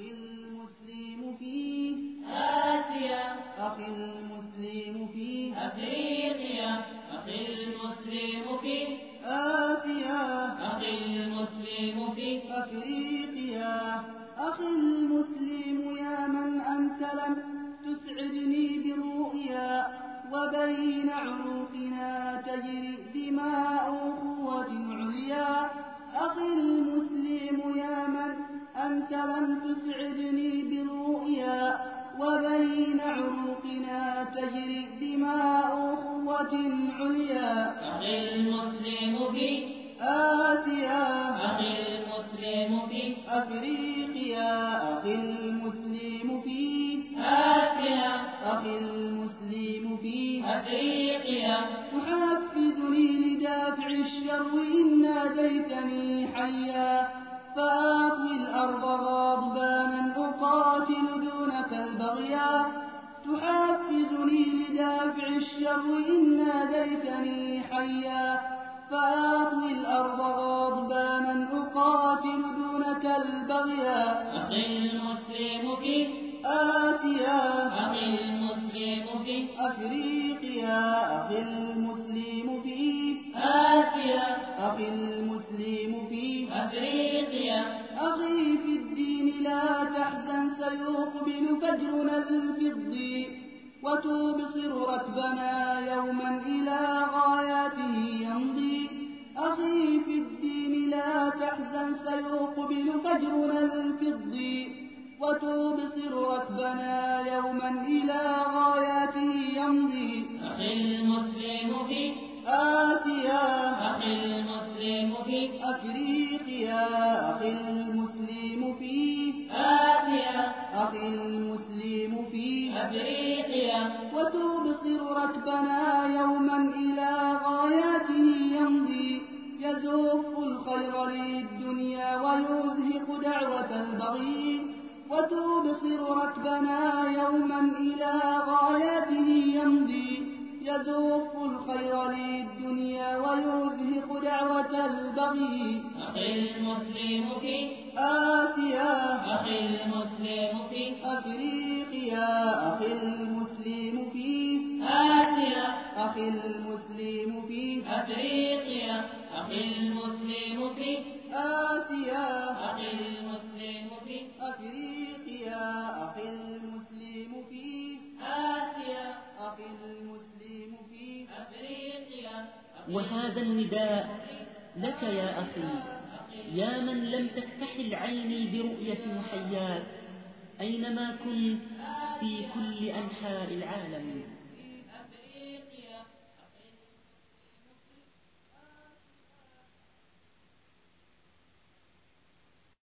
أخي المسلم في آسيا، أخي المسلم في أفريقيا، أخي المسلم في آسيا، أخي المسلم في أفريقيا. أخي المسلم يا من أنت لم تسعدني برؤيا، وبين عروقنا تجري دماء قوة عليا. أخي المسلم يا من أنت لم تسعدني برؤيا، وبين عروقنا تجري دماء قوة عليا. أخي المسلم في آسيا، أخي المسلم في أفريقيا. أخي المسلم في آسيا، أخي المسلم في أفريقيا، تحفزني لدافع الشر إن ناديتني حيا، فآطوي الأرض غضبانا أقاتل دونك البغيا. تحفزني لدافع الشر إن ناديتني حيا، فآطوي الأرض غضبانا أقاتل دونك البغيا. أخي المسلم في آسيا، أخي المسلم في أفريقيا. أخي المسلم في آسيا، أخي المسلم في أفريقيا، أخي في الدين لا تحزن سيقبل فجرنا الفضي، وتبصر ركبنا يوما إلى غاياته يمضي. أخي في الدين لا تحزن سيقبل فجرنا الفضي، وتبصر ركبنا يوما إلى غاياته يمضي. أخي المسلم في آسيا، أخي المسلم في أفريقيا. أخي المسلم في آسيا، أخي المسلم في أفريقيا، وتبصر ركبنا يوما إلى غاياته يمضي. يزف الخير للدنيا ويزهق دعوة البغي، وتبصر ركبنا يوما إلى غاياته يمضي. يزف الخير للدنيا ويزهق دعوة البغي. أخي المسلم في آسيا، أخي المسلم في أفريقيا. أخي المسلم في آسيا، أخي المسلم في أفريقيا، أخي المسلم في آسيا، أخي المسلم في أفريقيا. أخي المسلم في آسيا، أخي المسلم في أفريقيا. وهذا النداء لك يا أخي، يا من لم تكتحل عيني برؤية محياك أينما كنت في كل أنحاء العالم.